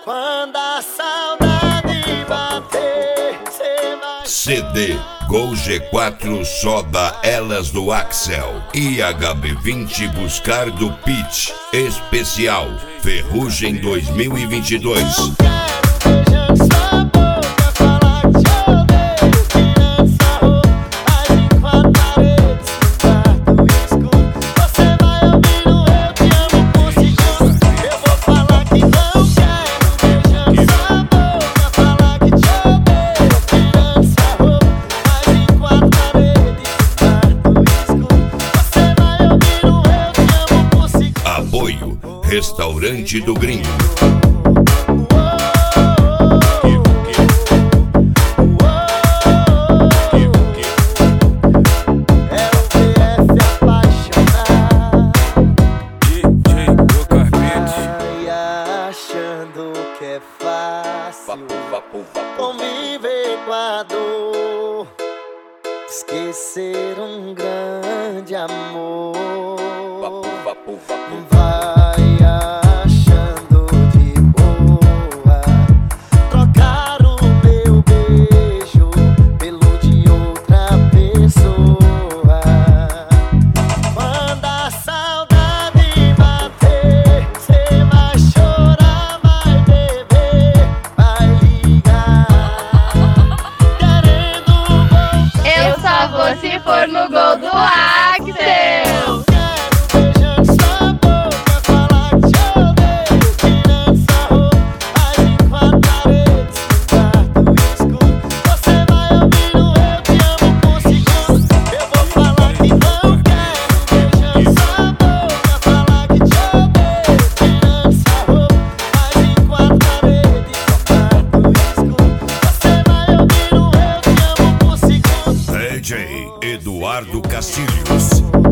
Quando a saudade bater, cê vai... CD Gol G4 Soda Elas do Axel e HB20 Buscar do Pitch Especial Ferrugem 2022. Apoio Restaurante do Gringo. Achando que é fácil conviver com a dor, esquecer um grande amor. Vai achando de boa trocar o meu beijo pelo de outra pessoa. Quando a saudade bater, cê vai chorar, vai beber, vai ligar, querendo voltar. Eu só vou se for no gol do Axel. DJ Eduardo Castilhos.